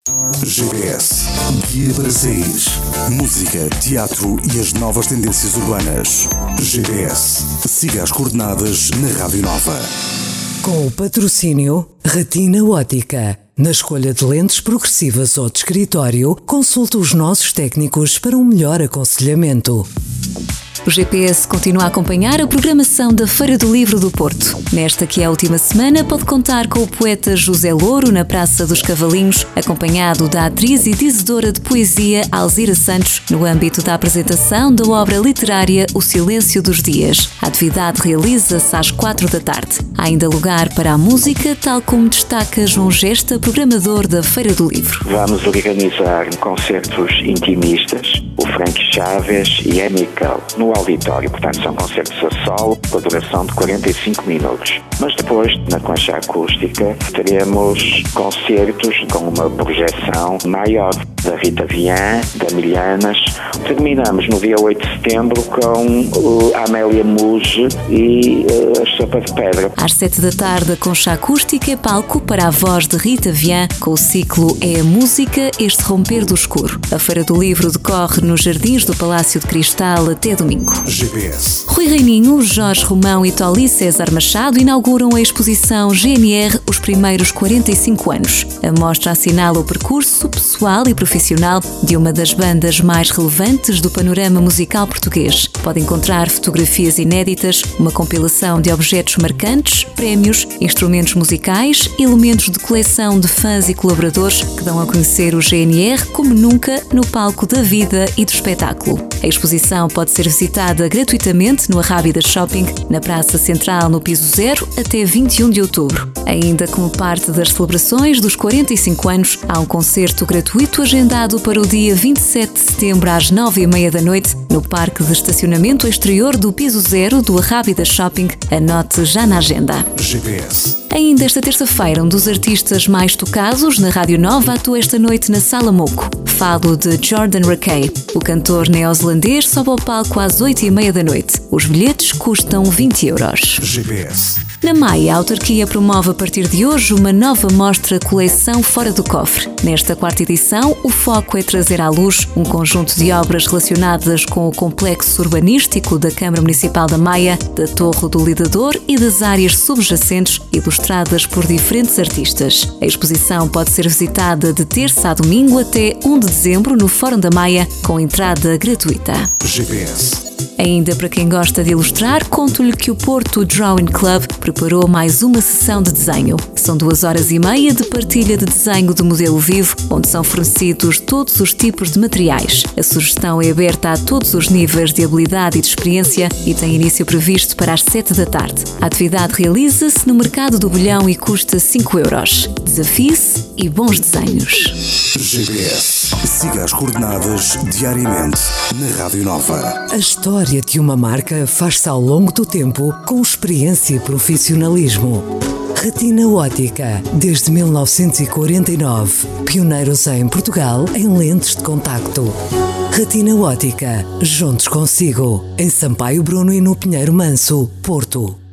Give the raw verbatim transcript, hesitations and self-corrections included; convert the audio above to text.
G P S, guia para sair. Música, teatro e as novas tendências urbanas. G P S, siga as coordenadas na Rádio Nova. Com o patrocínio Retina Ótica. Na escolha de lentes progressivas ou de escritório, consulte os nossos técnicos para um melhor aconselhamento. O G P S continua a acompanhar a programação da Feira do Livro do Porto. Nesta que é a última semana, pode contar com o poeta José Louro na Praça dos Cavalinhos, acompanhado da atriz e dizedora de poesia Alzira Santos, no âmbito da apresentação da obra literária O Silêncio dos Dias. A atividade realiza-se às quatro da tarde. Há ainda lugar para a música, tal como destaca João Gesta, programador da Feira do Livro. Vamos organizar concertos intimistas, o Frank Chaves e a Mikel, no auditório. Portanto, são concertos a solo, com a duração de quarenta e cinco minutos. Mas depois, na concha acústica, teremos concertos com uma projeção maior da Rita Vian, da Milhanas. Terminamos no dia oito de setembro com uh, a Amélia Muge e uh, a Sopa de Pedra. Às sete da tarde, a concha acústica é palco para a voz de Rita Vian, com o ciclo É a Música, Este Romper do Escuro. A Feira do Livro decorre nos Jardins do Palácio de Cristal até domingo. G P S. Rui Reininho, Jorge Romão e Tolí César Machado inauguram a exposição G N R Os Primeiros quarenta e cinco anos. A mostra assinala o percurso pessoal e profissional de uma das bandas mais relevantes do panorama musical português. Pode encontrar fotografias inéditas, uma compilação de objetos marcantes, prémios, instrumentos musicais, elementos de coleção de fãs e colaboradores que dão a conhecer o G N R como nunca no palco da vida e do espetáculo. A exposição pode ser visitada gratuitamente no Arrábida Shopping, na Praça Central, no Piso Zero, até vinte e um de outubro. Ainda como parte das celebrações dos quarenta e cinco anos, há um concerto gratuito agendado para o dia vinte e sete de setembro às nove e meia da noite, no Parque de Estacionamento Exterior do Piso Zero do Arrábida Shopping. Anote já na agenda. G P S. Ainda esta terça-feira, um dos artistas mais tocados na Rádio Nova atua esta noite na Sala Moco. Falo de Jordan Rakei. O cantor neozelandês sobe ao palco às oito e meia da noite. Os bilhetes custam vinte euros. G P S. Na Maia, a autarquia promove a partir de hoje uma nova mostra Coleção Fora do Cofre. Nesta quarta edição, o foco é trazer à luz um conjunto de obras relacionadas com o complexo urbanístico da Câmara Municipal da Maia, da Torre do Lidador e das áreas subjacentes, ilustradas por diferentes artistas. A exposição pode ser visitada de terça a domingo até um de dezembro no Fórum da Maia, com entrada gratuita. G P S. Ainda para quem gosta de ilustrar, conto-lhe que o Porto Drawing Club preparou mais uma sessão de desenho. São duas horas e meia de partilha de desenho de modelo vivo, onde são fornecidos todos os tipos de materiais. A sugestão é aberta a todos os níveis de habilidade e de experiência e tem início previsto para as sete da tarde. A atividade realiza-se no Mercado do Bolhão e custa cinco euros. Desafie-se e bons desenhos. G P S. Siga as coordenadas diariamente na Rádio Nova. A história de uma marca faz-se ao longo do tempo com experiência e profissionalismo. Retina Ótica, desde mil novecentos e quarenta e nove, pioneiros em Portugal em lentes de contacto. Retina Ótica, juntos consigo, em Sampaio Bruno e no Pinheiro Manso, Porto.